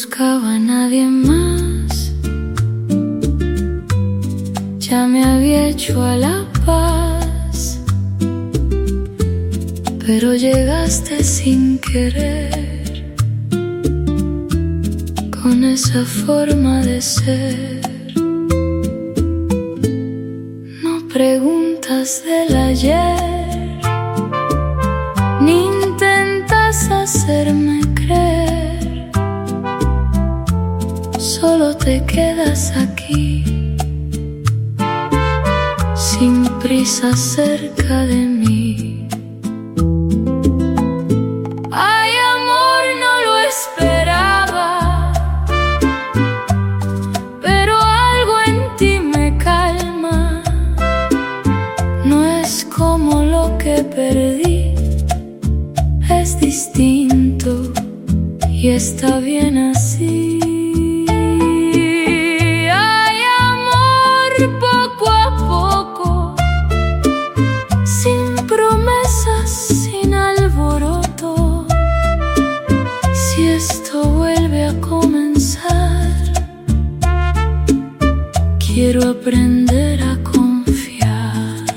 buscaba a nadie más, ya me había hecho a la paz, pero llegaste sin querer, con esa forma de ser. No preguntas del ayer, ni intentas hacerme creer, solo te quedas aquí, sin prisa cerca de mí. Ay, amor, no lo esperaba, pero algo en ti me calma. No es como lo que perdí, es distinto y está bien así. Poco a poco, sin promesas, sin alboroto. Si esto vuelve a comenzar, quiero aprender a confiar.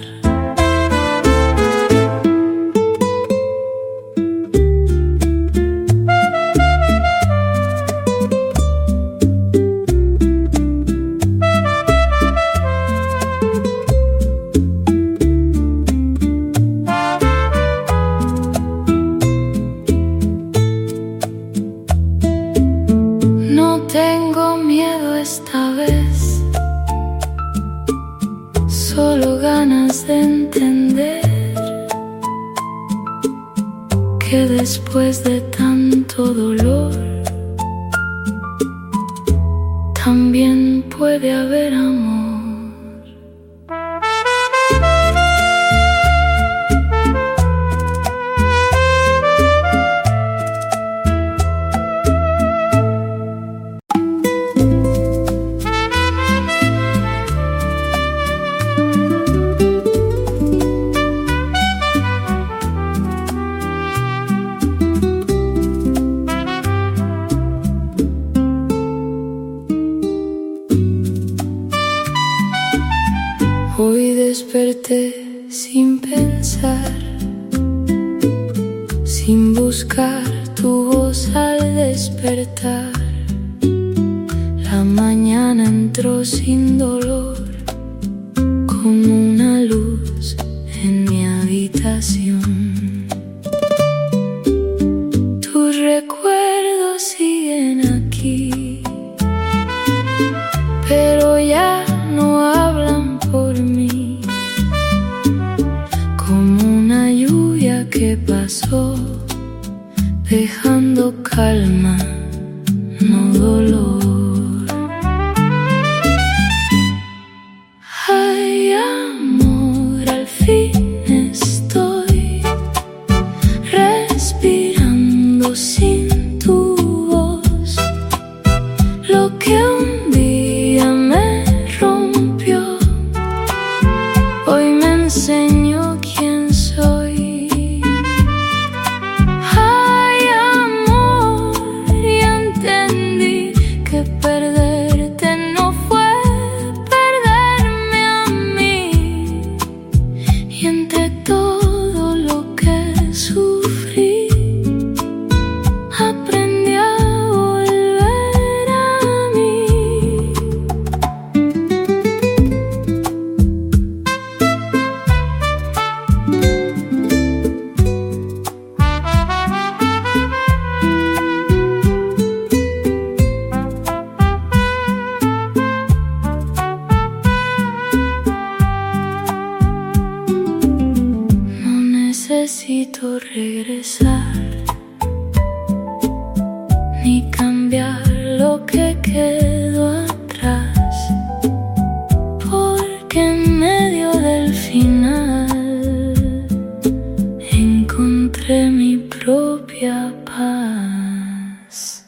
No tengo miedo esta vez, solo ganas de entender que después de tanto dolor también puede haber amor. Hoy desperté sin pensar, sin buscar tu voz al despertar. La mañana entró sin dolor, como una luz en mi habitación. Tus recuerdos siguen aquí, pero ya no hablan por mí, como una lluvia que pasó, dejando calma, no dolor. Ay, amor, al fin estoy respirando sin tu voz. Lo que un día me rompió, hoy me enseñó quién soy. Ay, amor, y entendí que perderte no fue perderme a mí. Y entre todo lo que sufrí, aprendí a volver a mí. No necesito regresar, ni cambiar lo que quedó atrás, porque en medio del final encontré mi propia paz.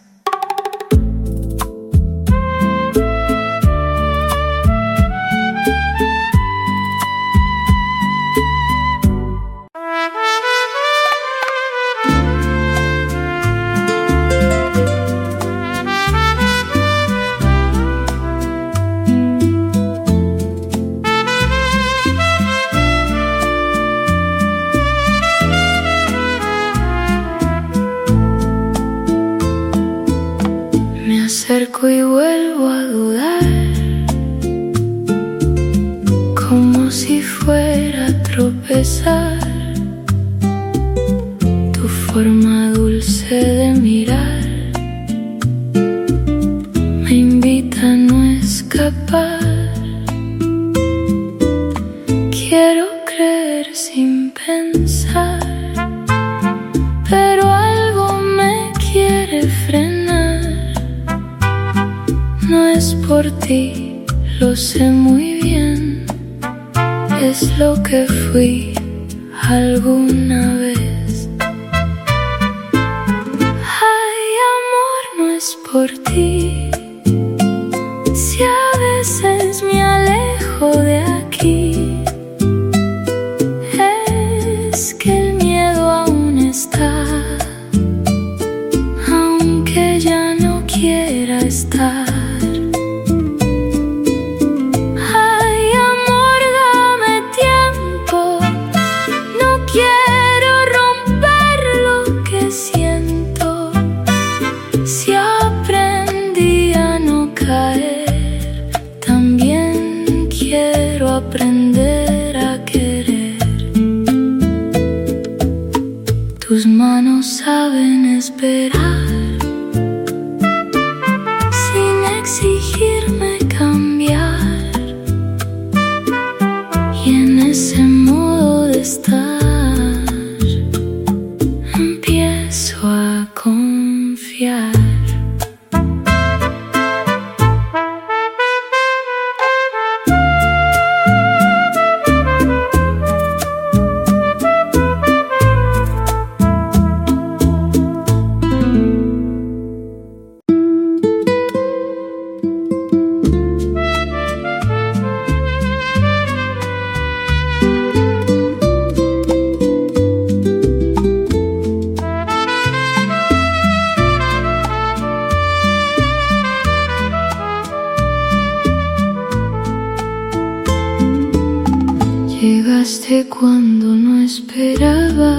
Caigo y vuelvo a dudar, como si fuera a tropezar. Tu forma dulce de mirar me invita a no escapar. Quiero creer sin pensar, pero algo me quiere frenar. No es por ti, lo sé muy bien, es lo que fui alguna vez. Ay, amor, no es por ti, si a veces me alejo de aquí. Es que el miedo aún está, aunque ya no quiera estar. También quiero aprender a querer. Tus manos saben esperar, sin exigirme cambiar. Y en ese modo de estar empiezo a confiar. Llegaste cuando no esperaba,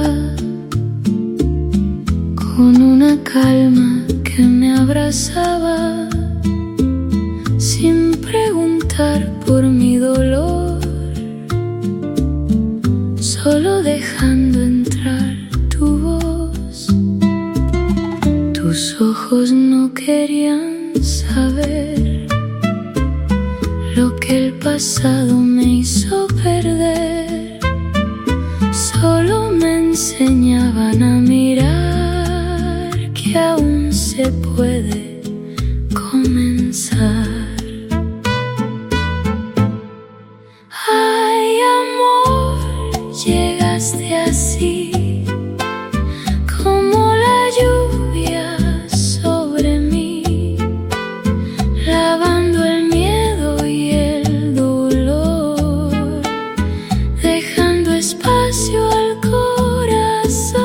con una calma que me abrazaba, sin preguntar por mi dolor, solo dejando entrar tu voz. Tus ojos no querían saber lo que el pasado me hizo perder, solo me enseñaban a mirar que aún se puede comenzar. Ay, amor, llegaste así, como la lluvia sobre mí, lavando el miedo y el dolor, dejando espacio al corazón.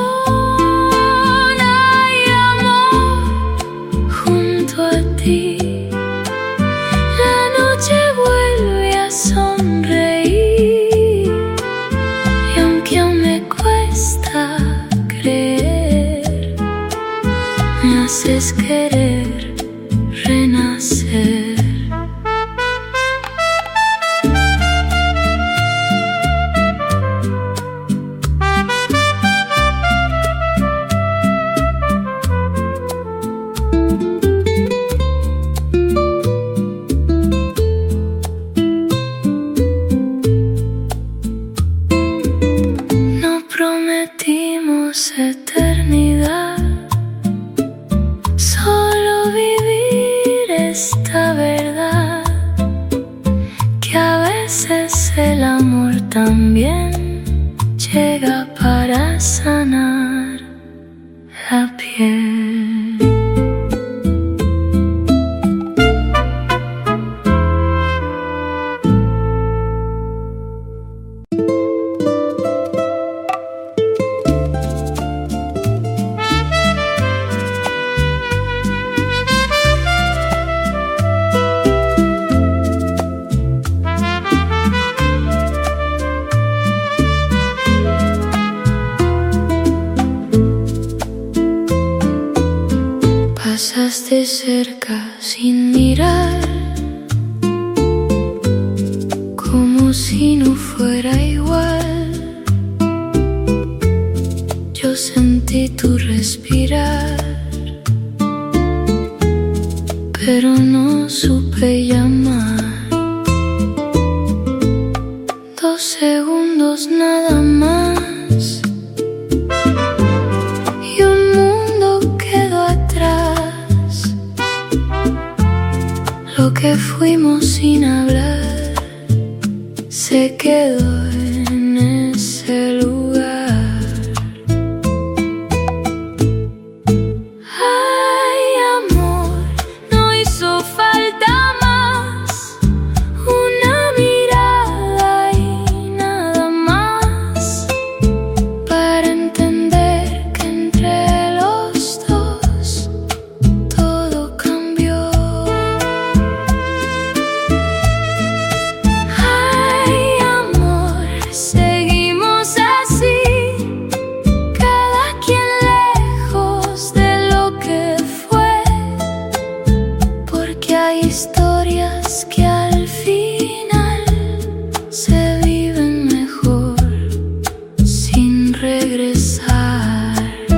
Ay, amor, junto a ti la noche vuelve a sonreír, y aunque aún me cuesta creer, me haces querer renacer. No prometimos eternidad, solo vivir esta verdad, que a veces el amor también llega para sanar la piel. miraste cerca sin mirar, como si no fuera igual. Yo sentí tu respirar, pero no supe llamar. 2 segundos nada más y un mundo quedó atrás. Lo que fuimos sin hablar se quedó en ese lugar. Ay, amor, no hizo falta más una mirada y nada más para entender que entre los dos todo cambió. Ay, amor, seguimos así, cada quien lejos de lo que fue, porque hay historias que al final se viven mejor sin regresar.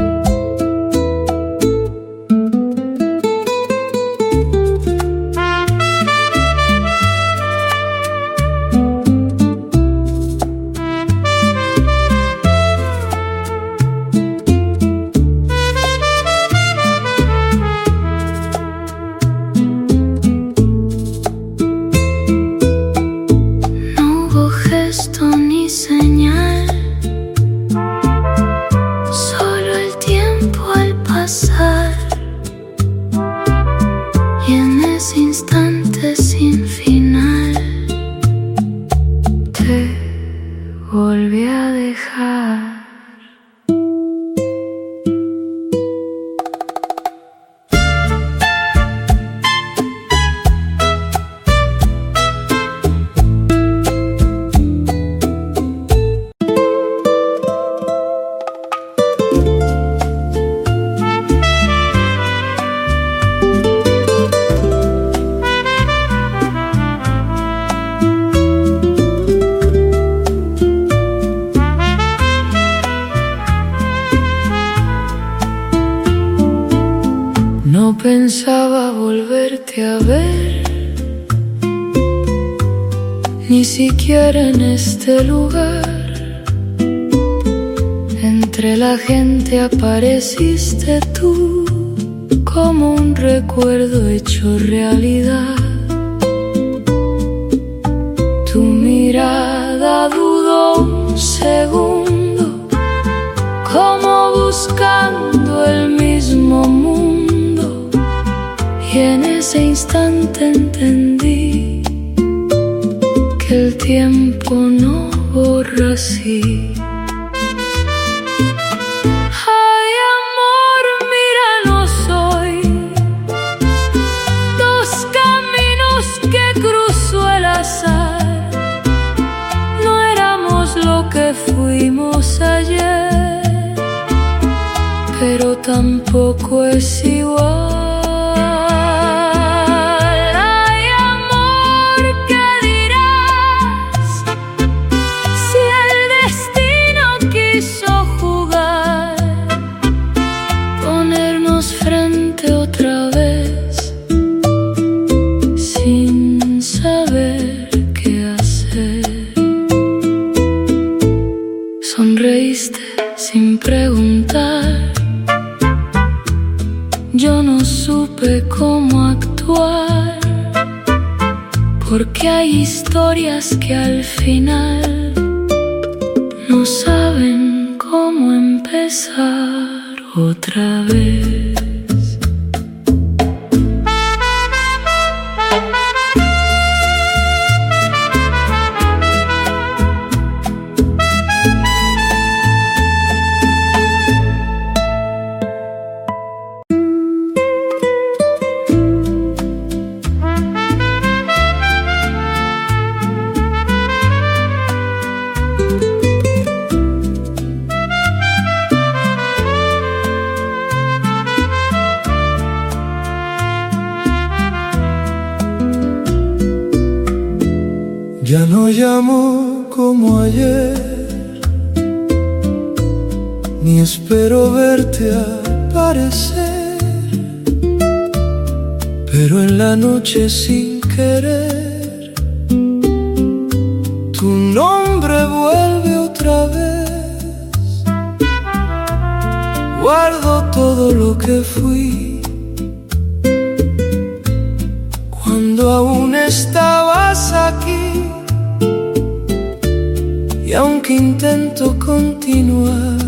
No hubo gesto ni señal, solo el tiempo al pasar. Y en ese instante sin final te volví a dejar. No pensaba volverte a ver, ni siquiera en este lugar. Entre la gente apareciste tú, como un recuerdo hecho realidad. Tu mirada dudó un segundo, como buscando el mismo mundo. Y en ese instante entendí que el tiempo no borra así. Ay, amor, míranos hoy, 2 caminos que cruzó el azar. No éramos lo que fuimos ayer, pero tampoco es igual. Frente otra vez, sin saber qué hacer. Sonreíste sin preguntar, yo no supe cómo actuar, porque hay historias que al final no saben cómo empezar otra vez. Ya no llamo como ayer, ni espero verte aparecer, pero en la noche sin querer tu nombre vuelve otra vez. Guardo todo lo que fui cuando aún estabas aquí, y aunque intento continuar,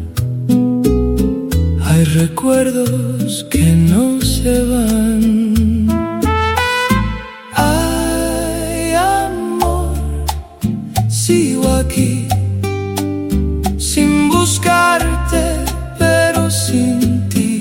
hay recuerdos que no se van. Ay, amor, sigo aquí, sin buscarte, pero sin ti,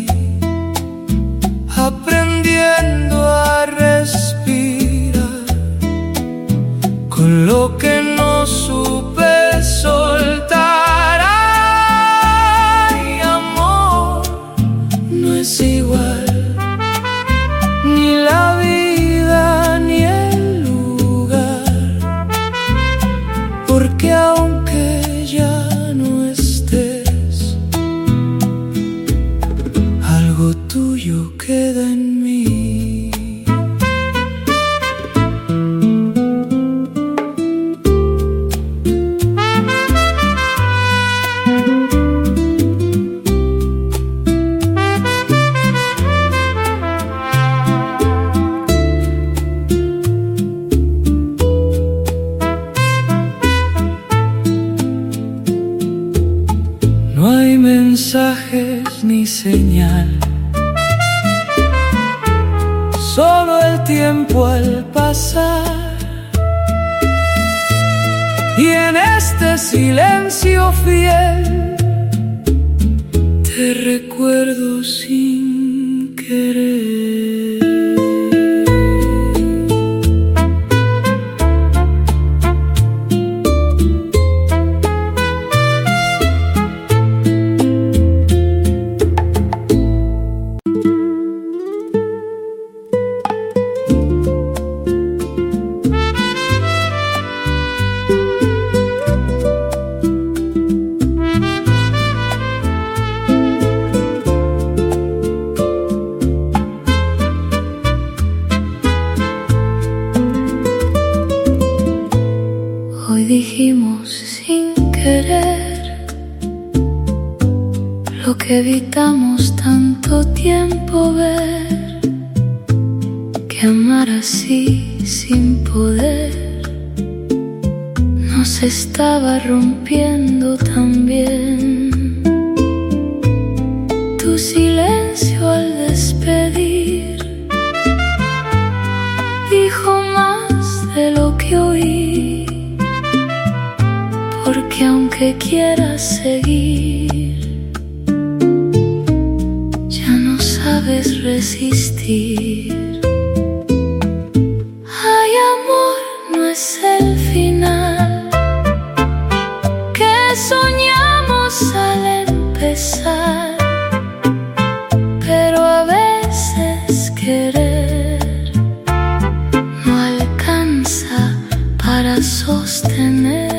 aprendiendo a respirar con lo que no supe soltar. Ay, amor, no es igual ni la vida ni el lugar, porque aunque ya no estés, algo tuyo queda en mí. No hay mensajes ni señal, solo el tiempo al pasar, y en este silencio fiel te recuerdo sin querer. Hoy dijimos sin querer lo que evitamos tanto tiempo ver, que amar así sin poder nos estaba rompiendo también. Tu silencio al despedir dijo más de lo que oí, porque aunque quieras seguir, ya no sabes resistir. Ay, amor, no es el final que soñamos al empezar, pero a veces querer no alcanza para sostener.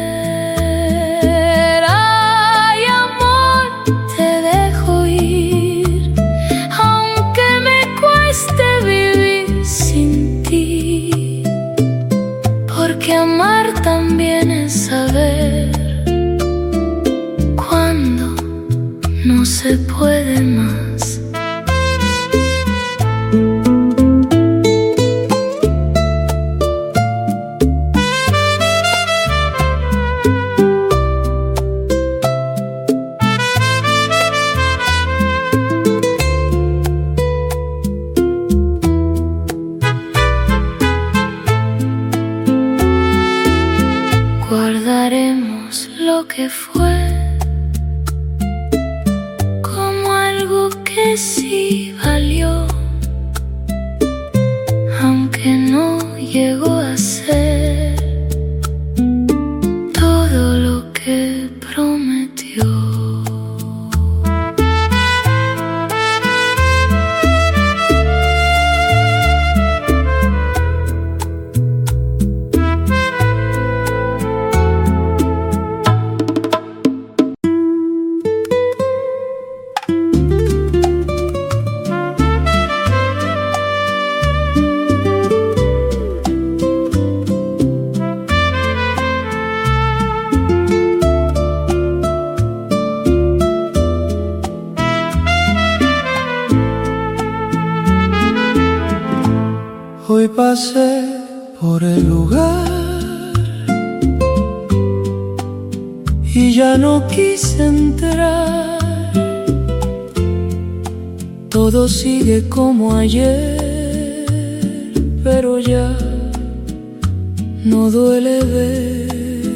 Porque amar también es saber cuando no se puede más. Guardaremos lo que fue como algo que sí valió, aunque no llegó a ser todo lo que prometió. pasé por el lugar y ya no quise entrar. Todo sigue como ayer, pero ya no duele ver.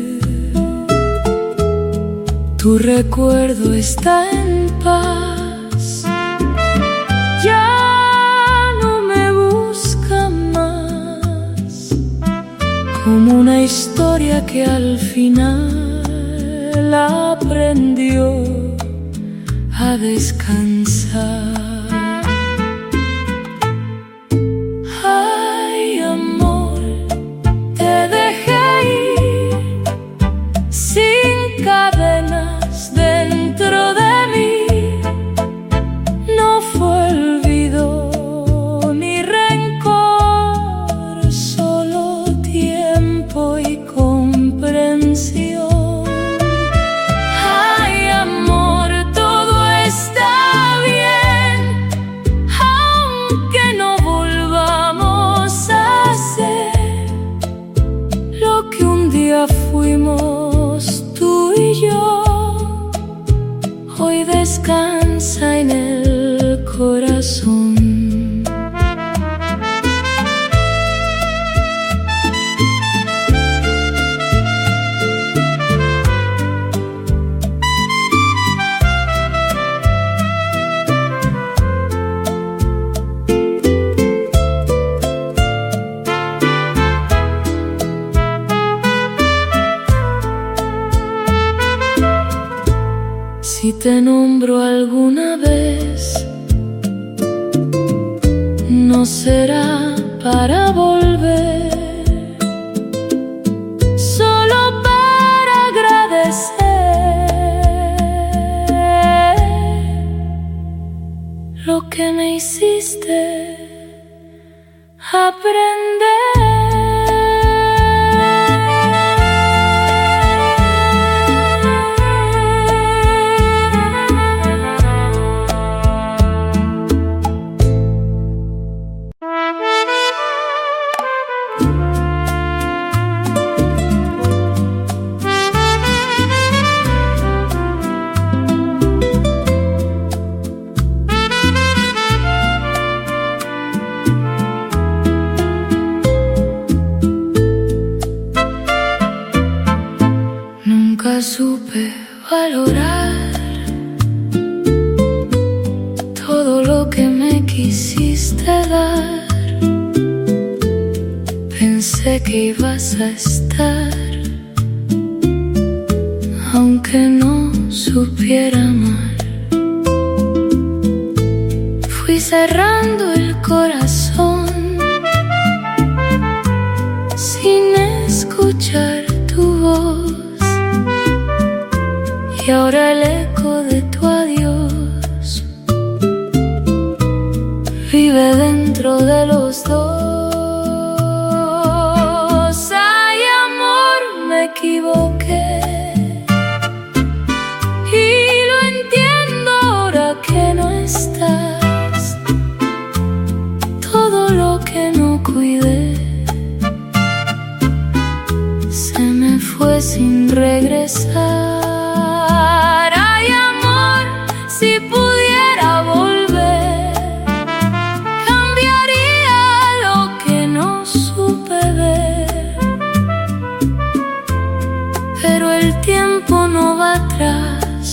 Tu recuerdo está en paz, ya no me busca más, como una historia que al final aprendió a descansar. Ay, amor, te dejé ir sin cadenas dentro de mí. No fue olvido ni rencor, solo tiempo y comprensión. Ay, amor, todo está bien, aunque no volvamos a ser lo que un día fuimos tú y yo. Hoy descansa en el corazón. Si te nombro alguna vez, no será para volver, solo para agradecer lo que me hiciste aprender. Nunca supe valorar todo lo que me quisiste dar. Pensé que ibas a estar, aunque no supiera amar. Fui cerrando el corazón sin escuchar tu voz. Y ahora el eco de tu adiós vive dentro de los dos. Ay, amor, me equivoqué y lo entiendo ahora que no estás. Todo lo que no cuidé se me fue sin regresar. Pero el tiempo no va atrás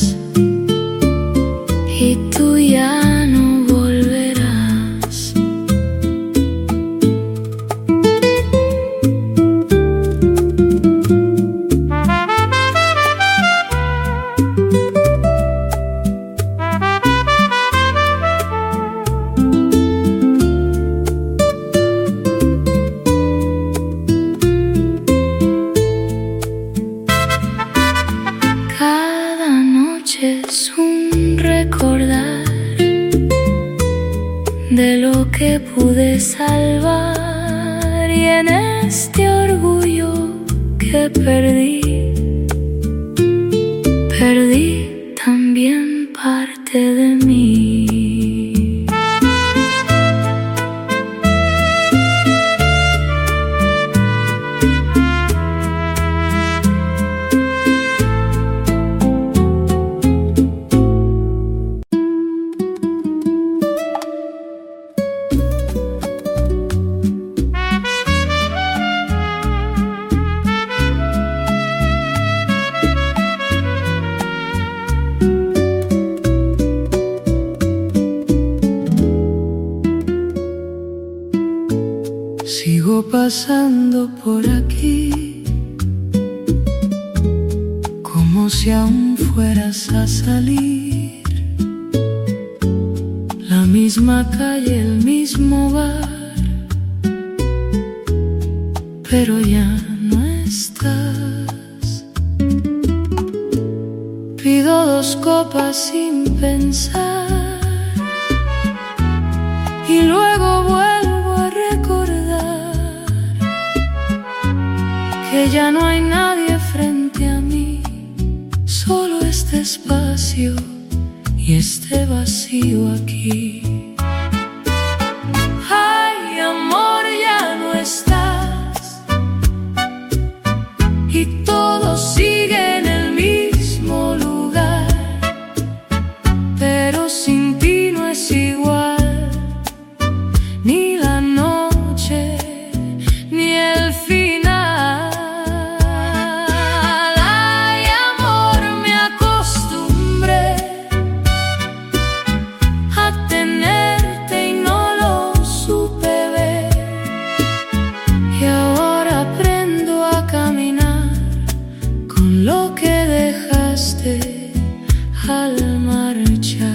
y tú ya no volverás. Es un recordar de lo que pude salvar, y en este orgullo que perdí también parte de mí. pasando por aquí, como si aún fueras a salir. La misma calle, el mismo bar, pero ya no estás. Pido 2 copas sin pensar y luego vuelvo a recordar que ya no hay nadie frente a mí, solo este espacio y este vacío aquí. Ay, amor, ya no estás y todo sigue en el mismo lugar, pero sin ti no es igual, ni la noche ni el final. Ay, amor, me acostumbré a tenerte y no lo supe ver, y ahora aprendo a caminar con lo que dejaste al marchar.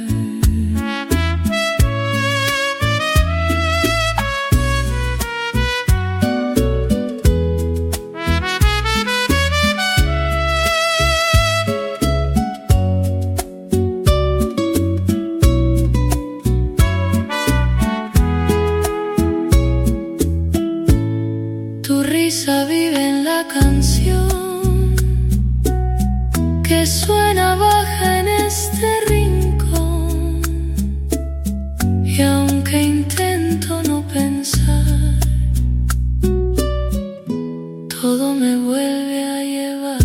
Tu risa vive en la canción que suena baja en este rincón, y aunque intento no pensar, todo me vuelve a llevar.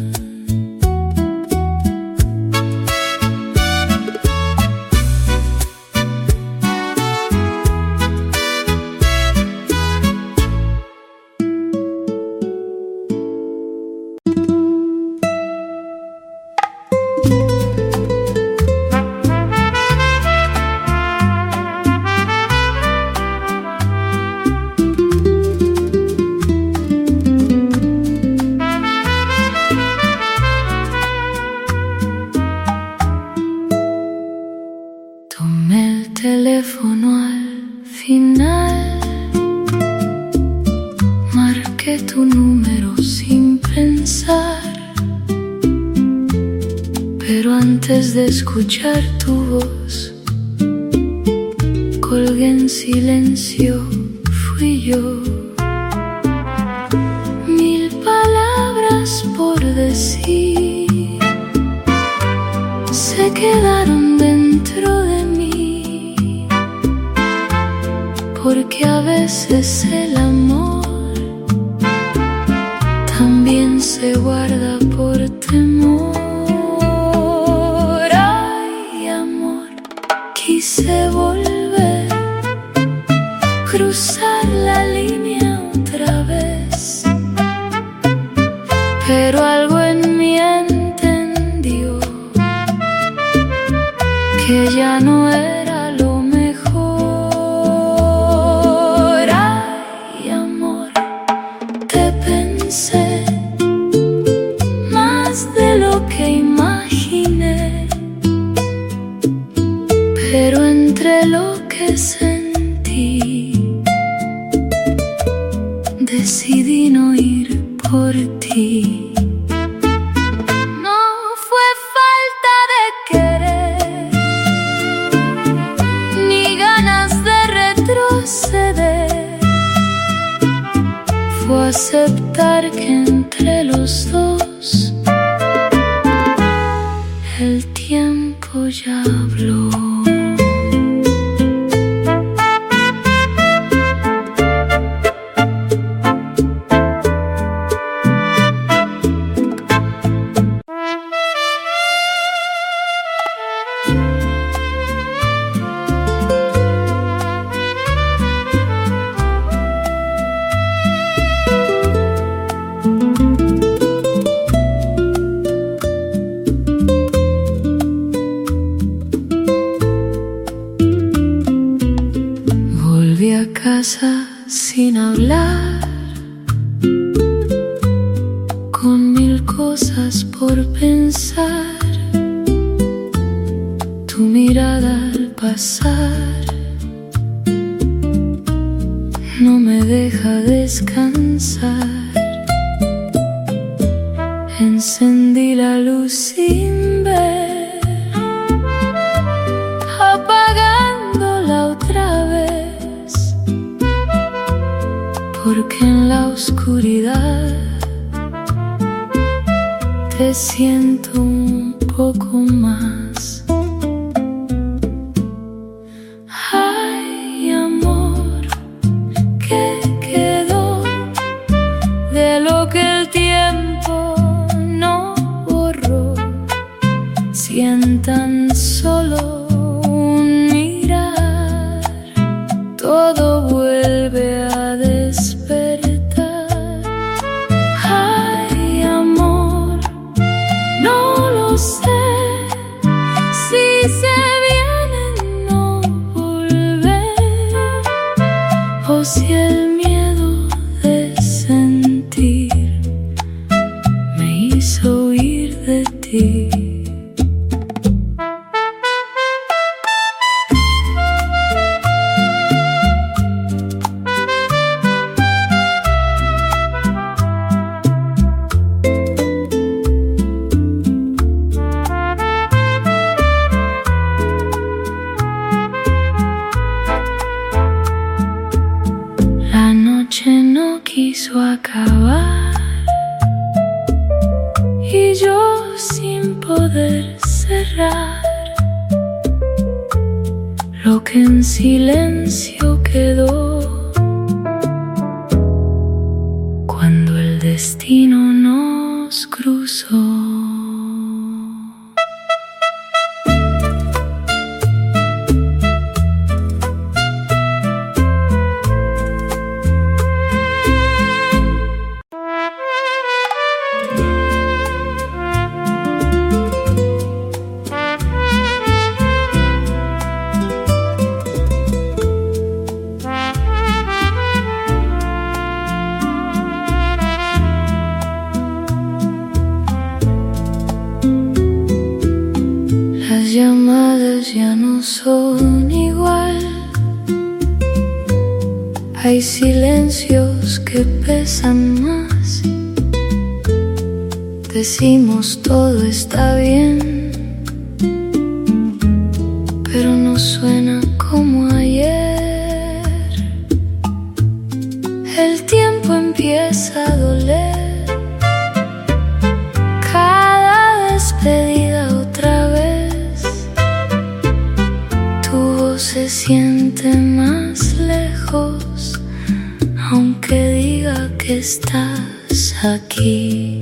Tomé el teléfono al final, marqué tu número sin pensar, pero antes de escuchar tu voz, colgué en silencio, fui yo. 1000 palabras por decir se quedaron dentro de mí, porque a veces el amor también se guarda por temor. Ay, amor, quise volver, cruzar la línea otra vez, pero algo en mí entendió que ya no era lo mejor. Ay, amor, te pensé más de lo que imaginé, pero entre lo que sentí, decidí no ir por ti. Fue aceptar que entre los dos el tiempo ya habló. Volví a casa sin hablar, con mil cosas por pensar. Tu mirada al pasar no me deja descansar. Encendí la luz sin ver, apagándola otra vez, porque en la oscuridad te siento un poco más. Ay, amor, ¿qué quedó de lo que el tiempo no borró? Si en tan solo un mirar todo vuelve a despertar. Ay, amor, no lo sé, si se viene no volver, o si el miedo de sentir me hizo huir de ti. La noche no quiso acabar y yo sin poder cerrar lo que en silencio quedó cuando el destino nos cruzó. Las llamadas ya no son igual, hay silencios que pesan más. Decimos todo está bien, pero no suena como ayer. El tiempo empieza a doler, cada despedida otra vez. Tu voz se siente más lejos, aunque diga que estás aquí.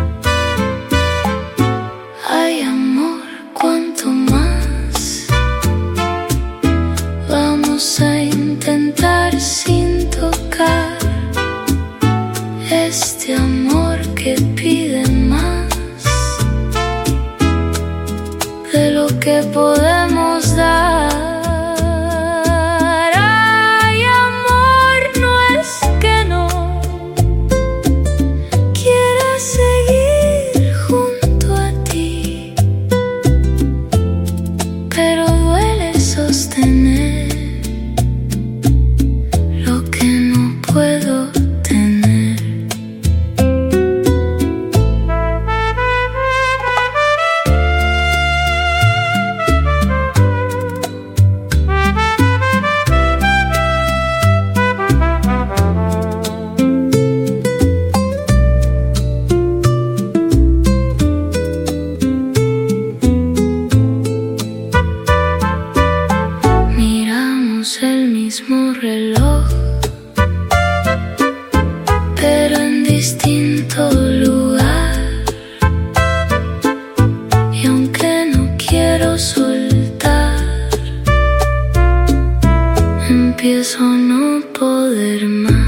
Ay, amor, ¿cuánto más vamos a intentar sin tocar este amor que pide más de lo que podemos dar? Ay, amor, no es que no quiera seguir junto a ti, pero duele sostener lo que no puedo tener. Miramos el mismo reloj, pero en distinto lugar. Y aunque no quiero soltar, empiezo a no poder más.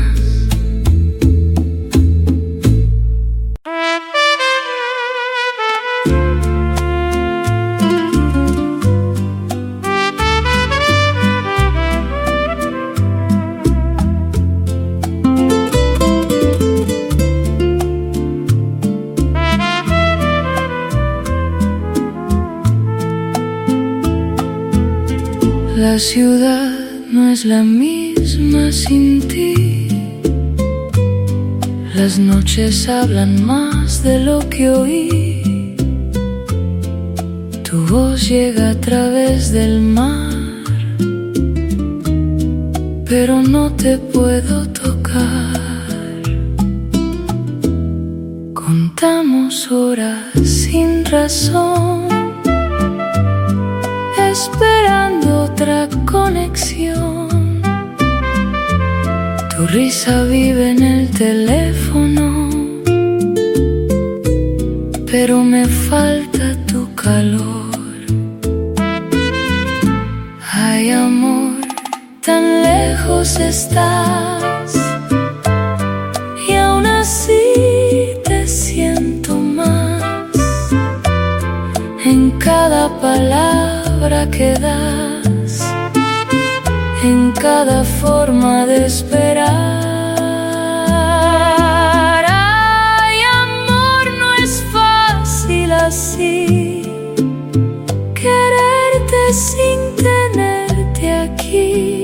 La ciudad no es la misma sin ti. Las noches hablan más de lo que oí. Tu voz llega a través del mar, pero no te puedo tocar. Contamos horas sin razón, esperando otra conexión. Tu risa vive en el teléfono, pero me falta tu calor. Ay, amor, tan lejos estás y aún así te siento más en cada palabra que das, en cada forma de esperar. Ay, amor, no es fácil así quererte sin tenerte aquí.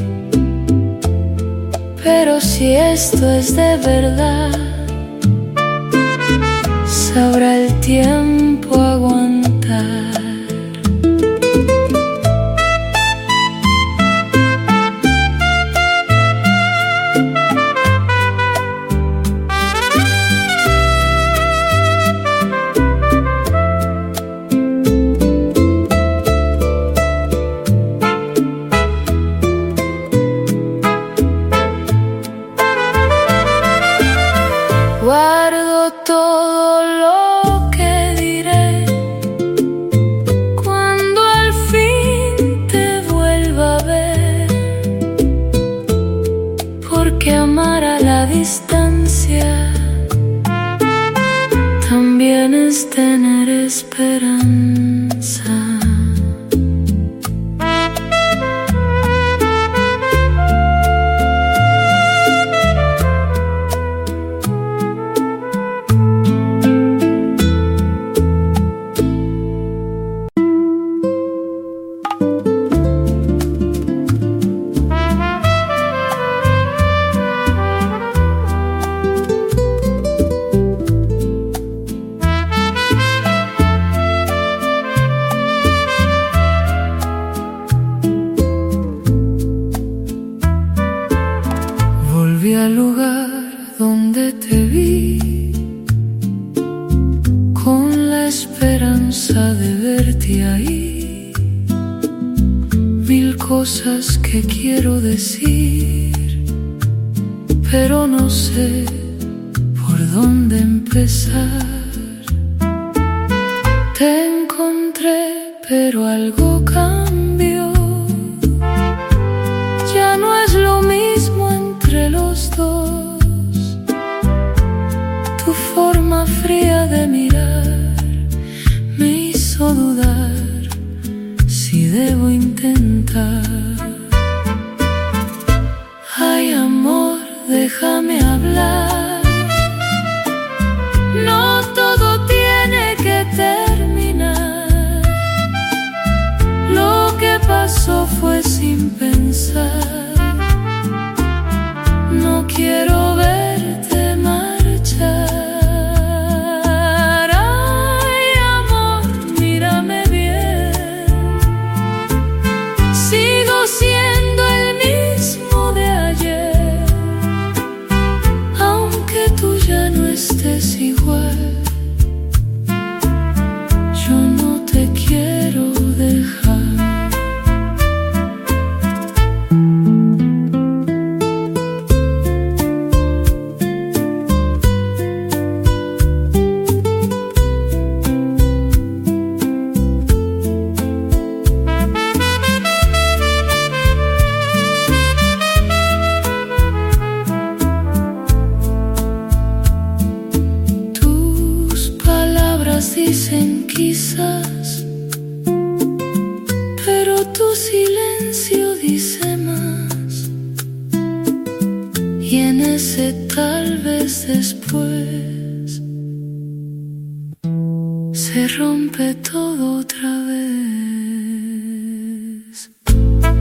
Pero si esto es de verdad, sabrá el tiempo aguantar. Guardo todo lo que diré cuando al fin te vuelva a ver, porque amar a la distancia también es tener esperanza. Volví al lugar donde te vi, con la esperanza de verte ahí. Mil cosas que quiero decir, pero no sé por dónde empezar. Te encontré, pero algo cambió. Ya no es lo mismo entre los dos. Tu forma fría de mirar me hizo dudar si debo intentar. Ay, amor, déjame hablar. No todo tiene que terminar. Lo que pasó fue sin pensar. No quiero verte marchar. Ay, amor, mírame bien. Sigo siendo el mismo de ayer, aunque tú ya no estés igual. Yo no te quiero dejar. Dicen quizás, pero tu silencio dice más. Y en ese tal vez después se rompe todo otra vez.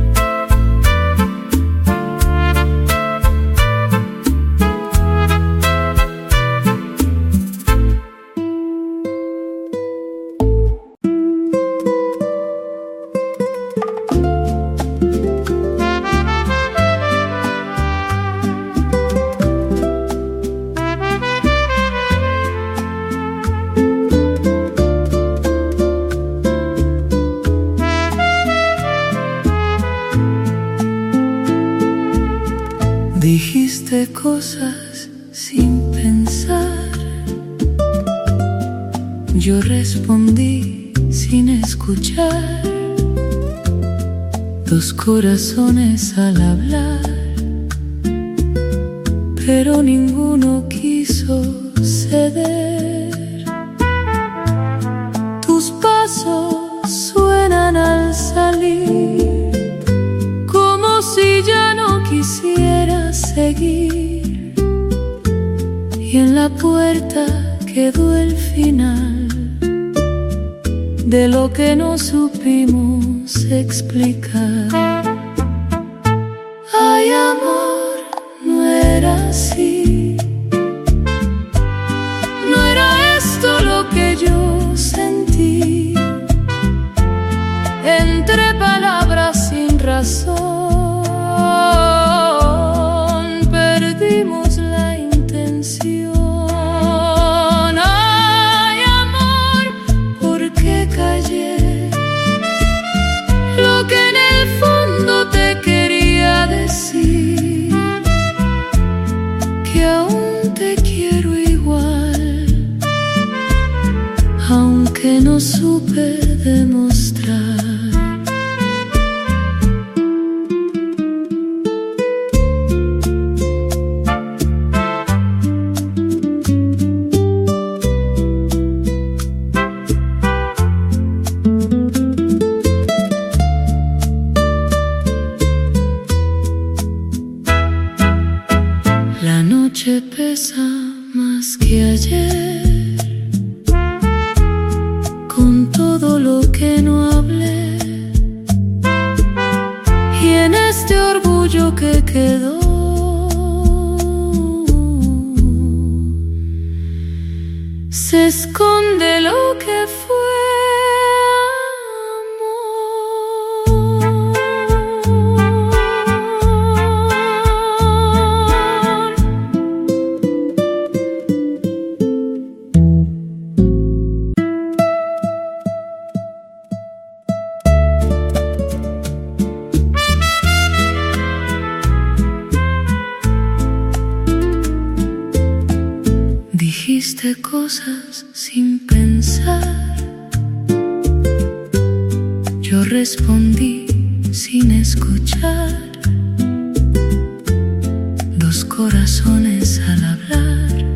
Dijiste cosas sin pensar, yo respondí sin escuchar. Dos corazones al hablar, pero ninguno quiso ceder. Tus pasos suenan al salir, como si ya no quisieras seguir. Y en la puerta quedó el final de lo que no supimos explicar. Ay, amor, no era así, no era esto lo que yo sentí. Entre palabras sin razón perdimos la intención. Ay, amor, ¿por qué callé lo que en el fondo te quería decir? Que aún te quiero igual, aunque no supe demostrar. La noche pesa más que ayer, con todo lo que no hablé, y en este orgullo que quedó se esconde lo que fue. Dijiste cosas sin pensar, yo respondí sin escuchar. Dos corazones al hablar,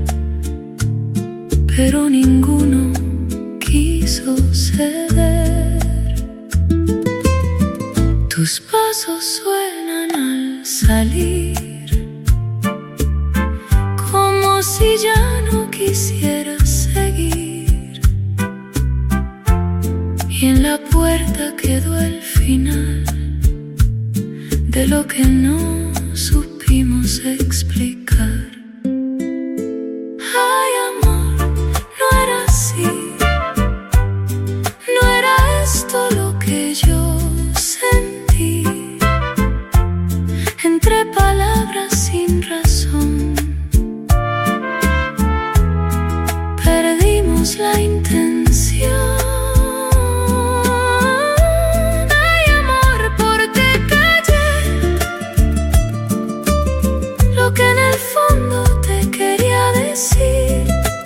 pero ninguno quiso ceder. Tus pasos suenan al salir, como si ya no quisieras seguir. Y en la puerta quedó el final de lo que no supimos explicar. Ay, amor, no era así, no era esto lo que yo sentí. Entre palabras sin razón perdimos la intención. Ay, amor, ¿por qué callé lo que en el fondo te quería decir?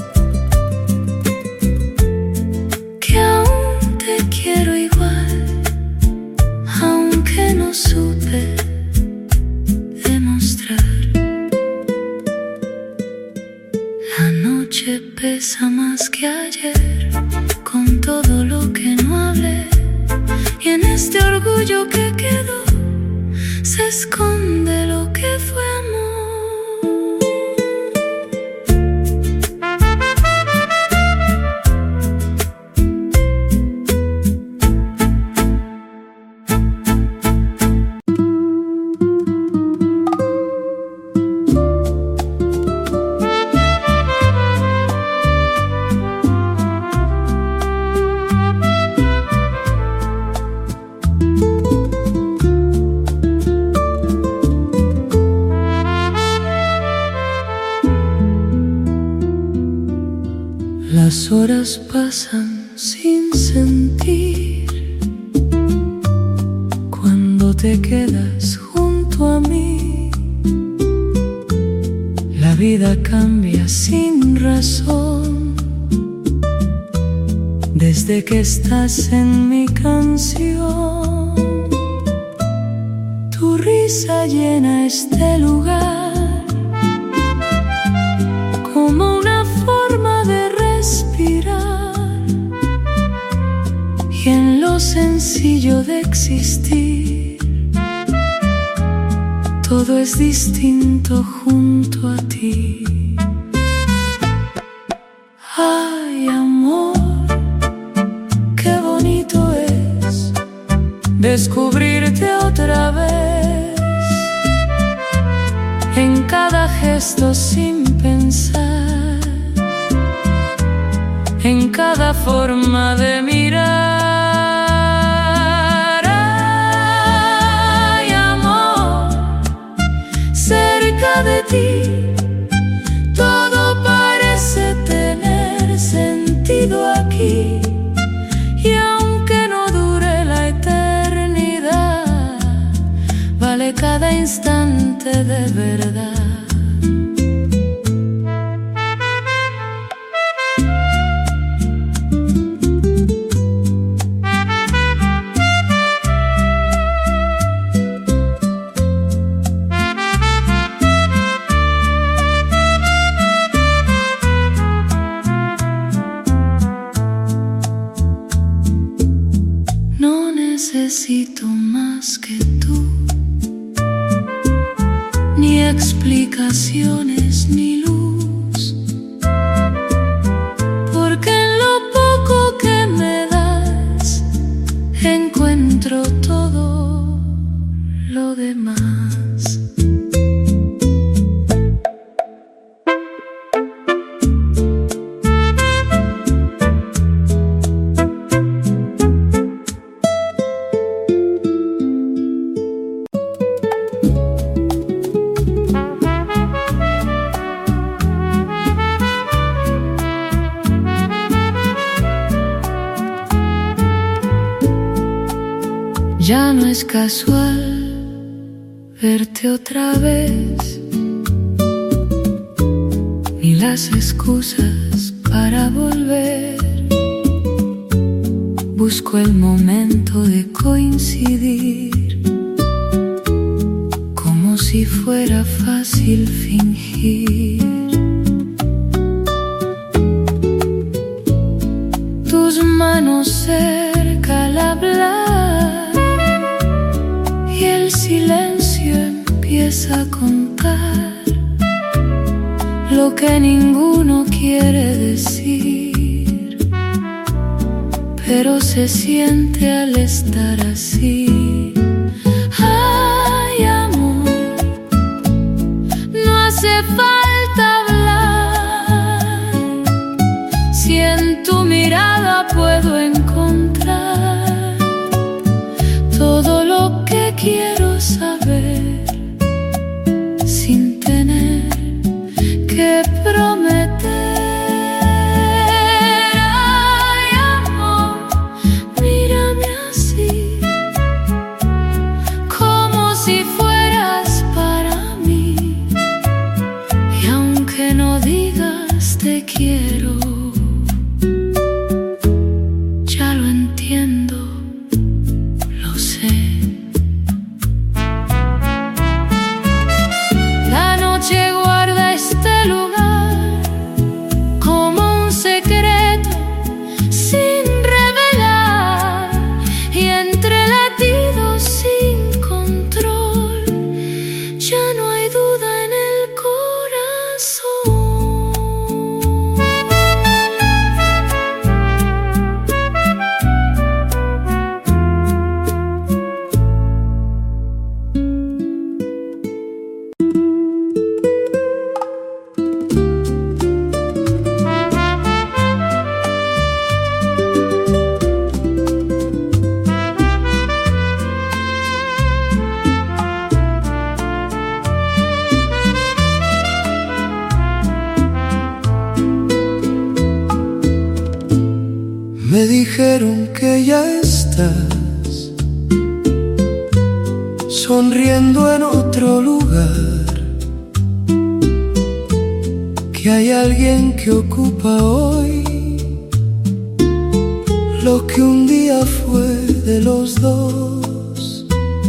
Que aún te quiero igual, aunque no supe demostrar. La noche pesa más que ayer, con todo lo que no hablé, y en este orgullo que quedó se esconde lo que fue amor. Las horas pasan sin sentir cuando te quedas junto a mí. vida cambia sin razón desde que estás en mi canción. Tu risa llena este lugar como una forma de respirar, y en lo sencillo de existir todo es distinto junto a ti. Ay, amor, qué bonito es descubrirte otra vez, en cada gesto sin pensar, en cada forma de mirar. De ti todo parece tener sentido aquí, y aunque no dure la eternidad, vale cada instante de verdad. Necesito más que tú, ni explicaciones ni luz, porque en lo poco que me das encuentro todo lo demás. Ya no es casual verte otra vez, ni las excusas para volver. Busco el momento de coincidir, como si fuera fácil fingir. Tus manos cerca al hablar, y el silencio empieza a contar lo que ninguno quiere decir, pero se siente al estar así. Ay, amor, no hace falta hablar, si en tu mirada puedo encontrar todo lo que quiero saber, sin tener que prometer. Ay, amor, mírame así, como si fueras para mí, y aunque no digas te quiero, ya lo entiendo, lo sé. La noche guarda este lugar como un secreto sin revelar, y entre latidos sin control ya no hay duda en el corazón. Me dijeron que ya estás sonriendo en otro lugar, que hay alguien que ocupa hoy lo que un día fue de los dos.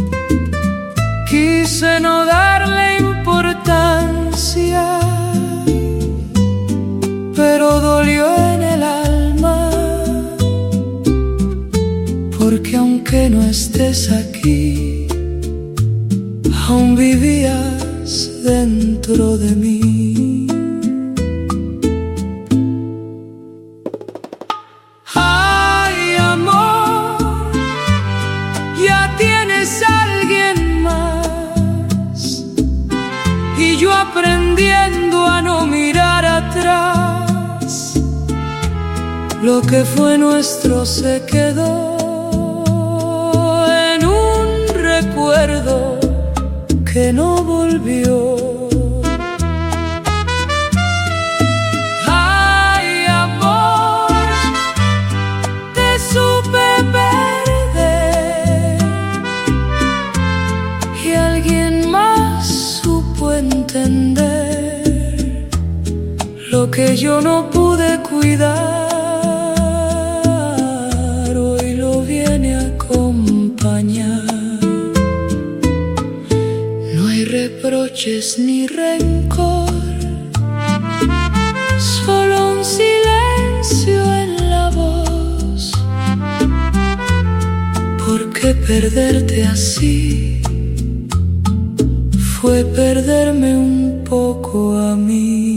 Quise no darle importancia, pero dolió en el alma, porque aunque no estés aquí, aún vivías dentro de mí. Ay, amor, ya tienes a alguien más, y yo aprendiendo a no mirar atrás. Lo que fue nuestro se quedó en un recuerdo que no volvió. Ay, amor, te supe perder, y alguien más supo entender lo que yo no pude cuidar. Hoy lo viene a acompañar. Reproches ni rencor, solo un silencio en la voz, porque perderte así fue perderme un poco a mí.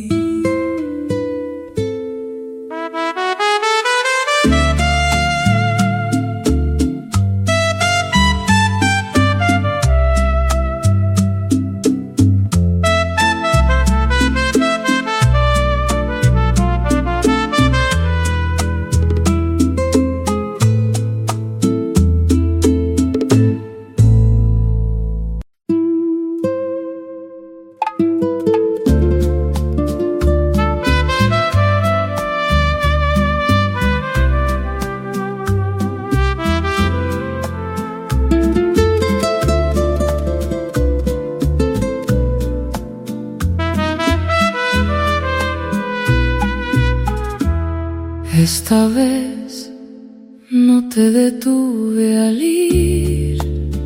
Esta vez no te detuve al ir,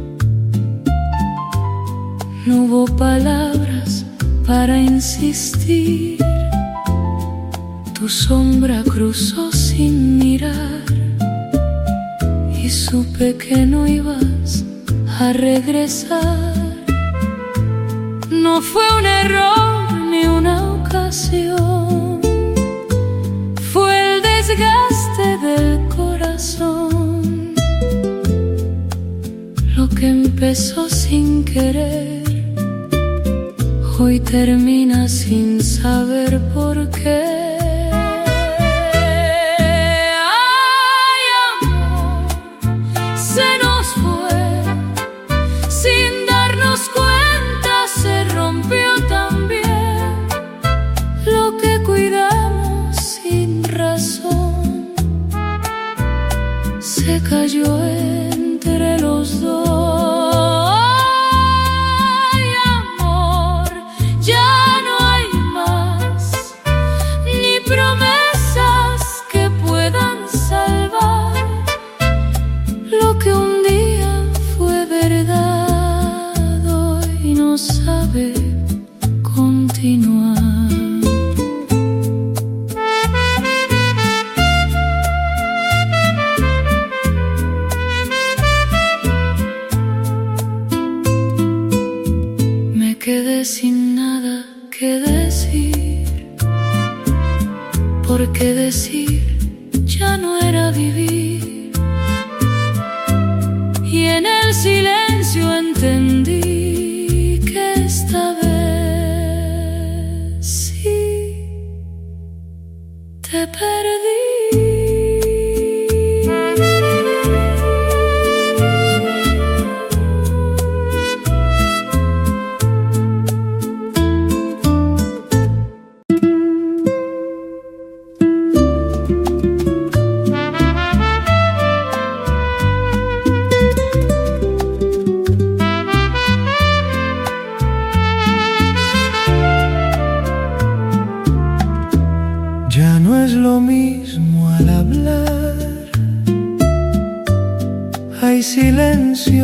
no hubo palabras para insistir. Tu sombra cruzó sin mirar y supe que no ibas a regresar. No fue un error ni una ocasión, desgaste del corazón. Lo que empezó sin querer, hoy termina sin saber por qué. Ay, amor, se nos fue sin darnos cuenta, se rompió también lo que cuidamos sin razón. Se cayó entre los dos. Ay, amor, ya no hay más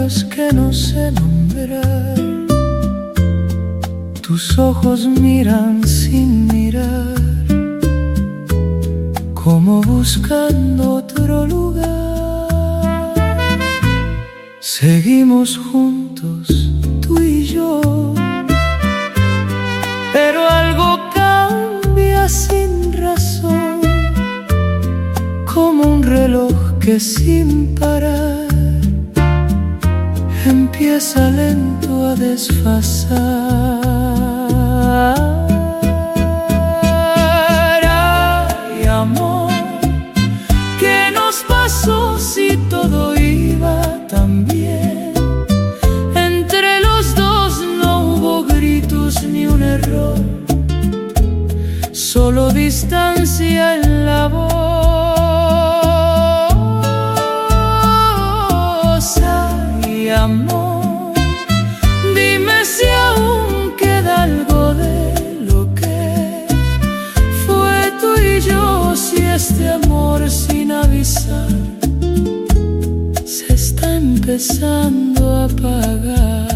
labios que no sé nombrar. Tus ojos miran sin mirar, como buscando otro lugar. Seguimos juntos, tú y yo, pero algo cambia sin razón, como un reloj que sin parar empieza lento a desfasar. Ay, amor, ¿qué nos pasó si todo iba tan bien? Entre los dos no hubo gritos ni un error, solo distancia en la voz. Ay, amor, dime si aún queda algo de lo que fue tú y yo, si este amor sin avisar se está empezando a apagar.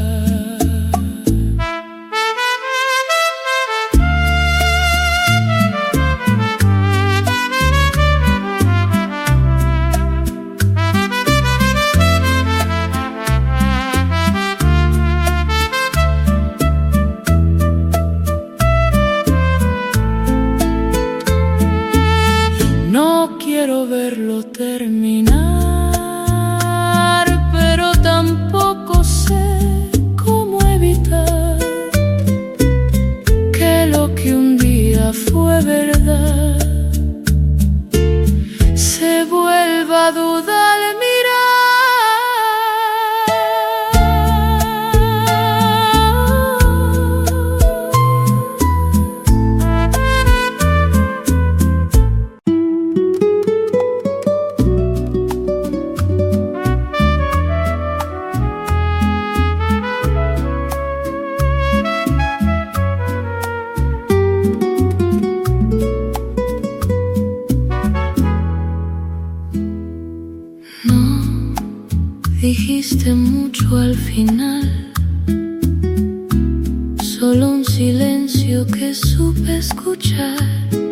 No quiero verlo terminar, pero tampoco sé cómo evitar que lo que un día fue verdad se vuelva duda al Dijiste mucho al final, solo un silencio que supe escuchar,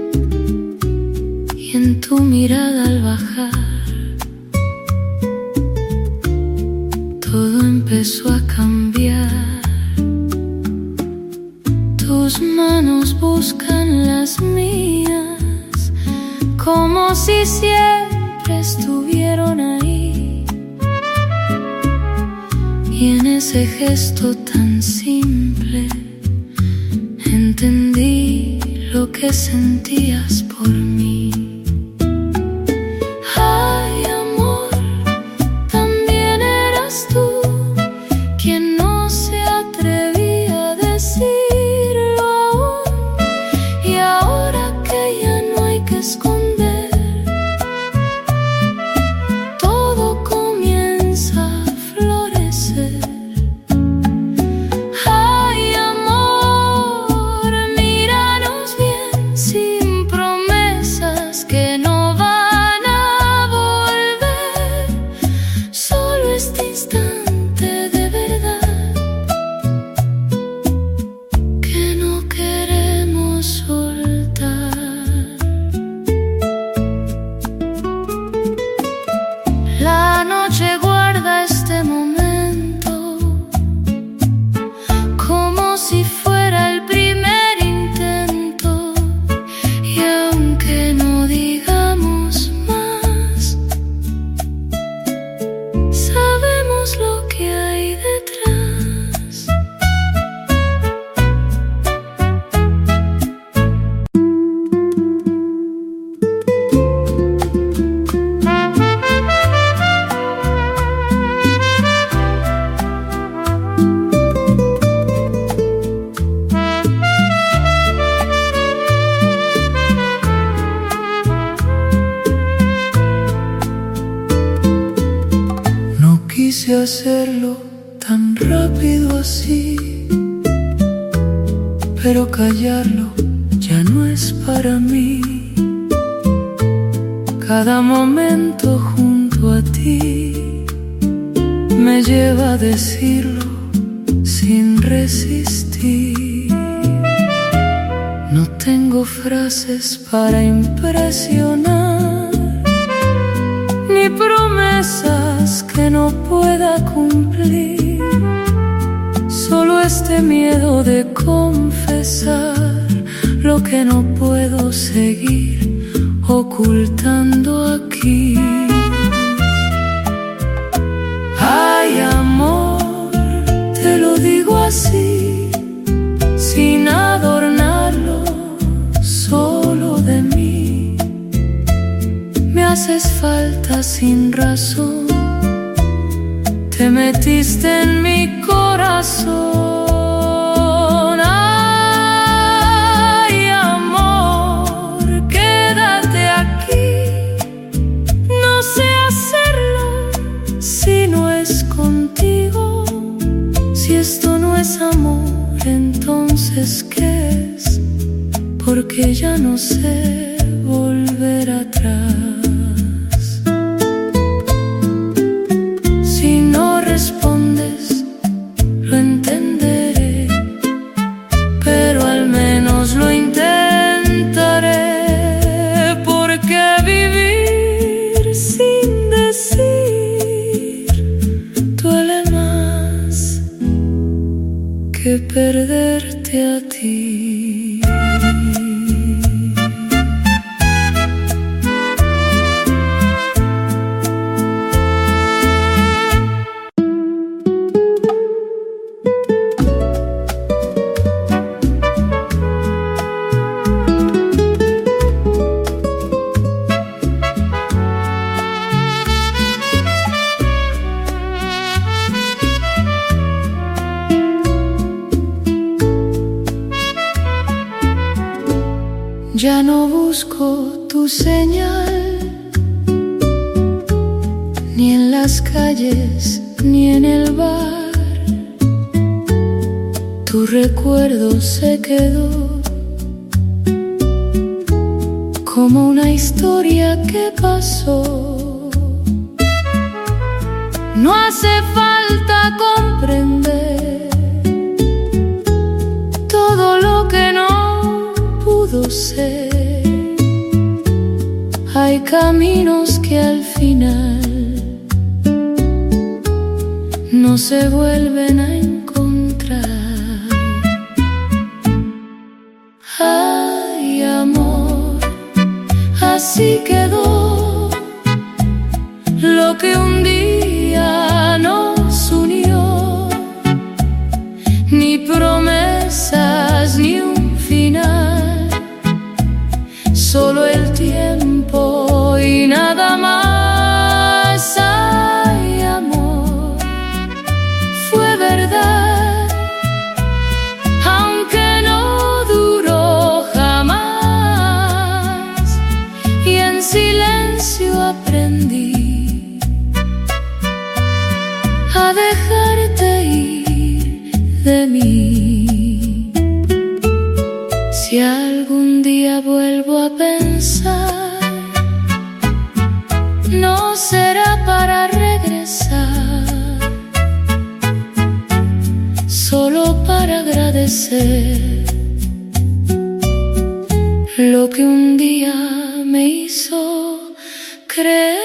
y en tu mirada al bajar todo empezó a cambiar. Tus manos buscan las mías, como si siempre estuvieron ahí. Y en ese gesto tan simple entendí lo que sentías por mí. Ay, amor, también eras tú quien no se atrevía a decirlo aún. Y ahora que ya no hay que esconder, todo comienza a florecer. Ay, amor, míranos bien, sin promesas que no van a volver. Solo este instante de verdad que no queremos soltar. La noche guarda este momento como si fuera el primer intento, y aunque no digamos más, sabemos lo que hay detrás. No quise hacerlo tan rápido así, pero callarlo ya no es para mí. Cada momento junto a ti me lleva a decirlo sin resistir. No tengo frases para impresionar, ni promesas que no pueda cumplir. Solo este miedo de confesar lo que no puedo seguir ocultando aquí. Ay, amor, te lo digo así, sin adornarlo, solo de mí. Me haces falta sin razón, te metiste en mi corazón. Ay, amor, quédate aquí. No sé hacerlo si no es contigo. Si esto no es amor, entonces ¿qué es? Porque ya no sé volver atrás. Lo entenderé, pero al menos lo intentaré, porque vivir sin decir duele más que perderte a ti. Ya no busco tu señal, ni en las calles, ni en el bar. Tu recuerdo se quedó como una historia que pasó. No hace falta comprender todo lo que no pudo ser. Hay caminos que al final no se vuelven a encontrar. Ay, amor, así quedó lo que un día nos unió. Ni promesas, ni un final, solo el tiempo y nada más. Ay, amor, fue verdad, aunque no duró jamás. Y en silencio aprendí a dejarte ir de mí. Si algún día vuelvo a pensar, no será para regresar, solo para agradecer lo que un día me hizo creer.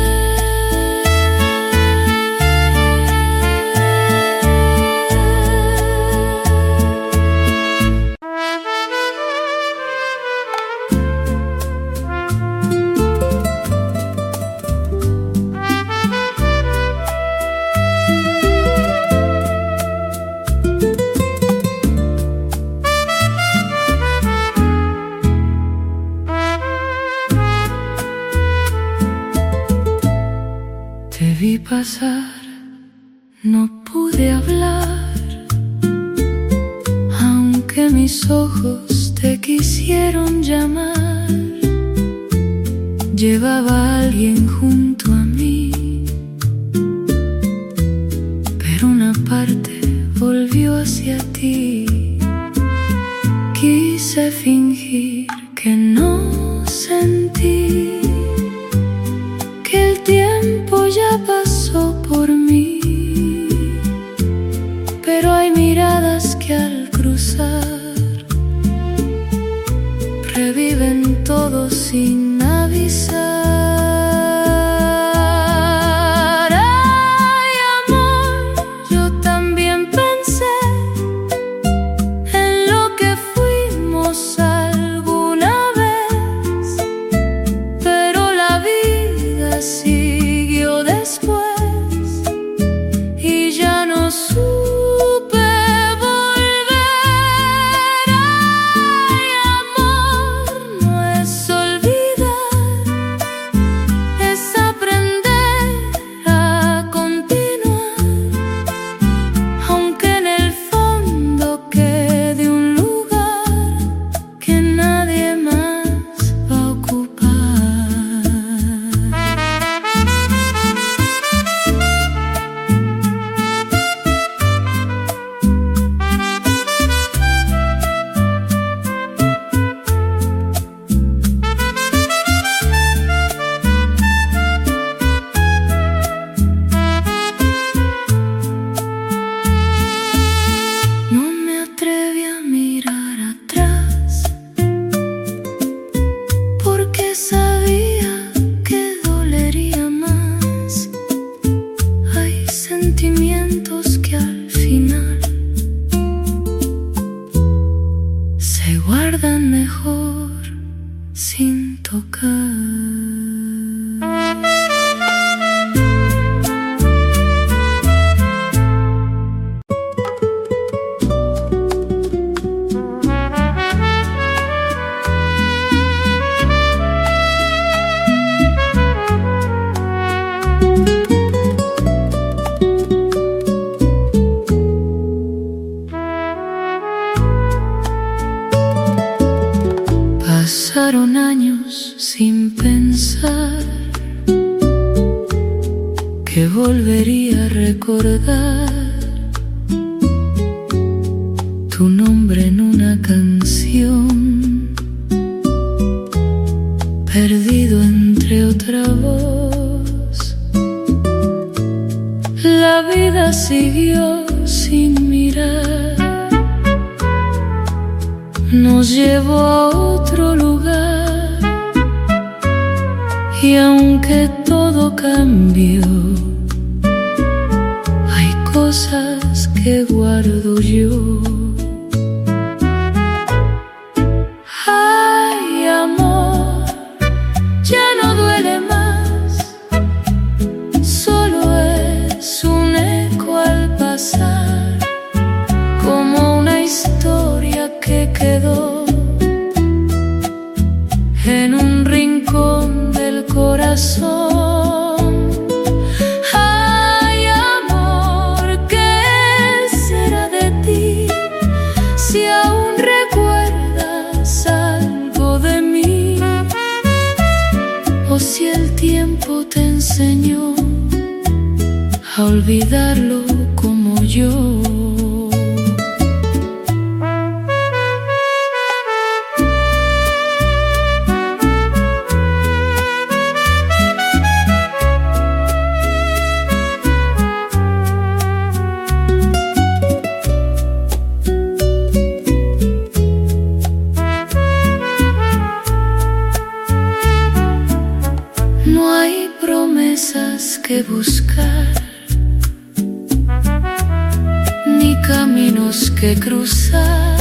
Te vi pasar, no pude hablar, aunque mis ojos te quisieron llamar. Llevaba a alguien junto a mí, pero una parte volvió hacia ti. Quise fingir que no sentí, que el tiempo ya pasó por mí. cruzar. Reviven todos sin avisar. Ay, amor, yo también pensé en lo que fuimos alguna vez, pero la vida siguió después y ya no supe volver. Ay, amor, no es olvidar, es aprender a continuar, aunque en el fondo quede un lugar que nadie más va a ocupar. No me atreví a mirar atrás, porque sabía que dolería más. Hay sentimientos que al final se guardan mejor sin tocar. Pasaron años sin pensar que volvería a recordar tu nombre en una canción, perdido entre otra voz. La vida siguió sin mirar, nos llevó a otro lugar, y aunque todo cambió, hay cosas que guardo yo. Ay, amor, ya no duele más, solo es un eco al pasar, como una historia que quedó en un rincón del corazón. Ay, amor, ¿qué será de ti si aún recuerdas algo de mí? O si el tiempo te enseñó a olvidarlo como yo. No hay promesas que buscar, ni caminos que cruzar,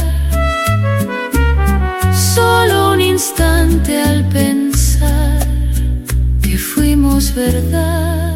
solo un instante al pensar que fuimos verdad.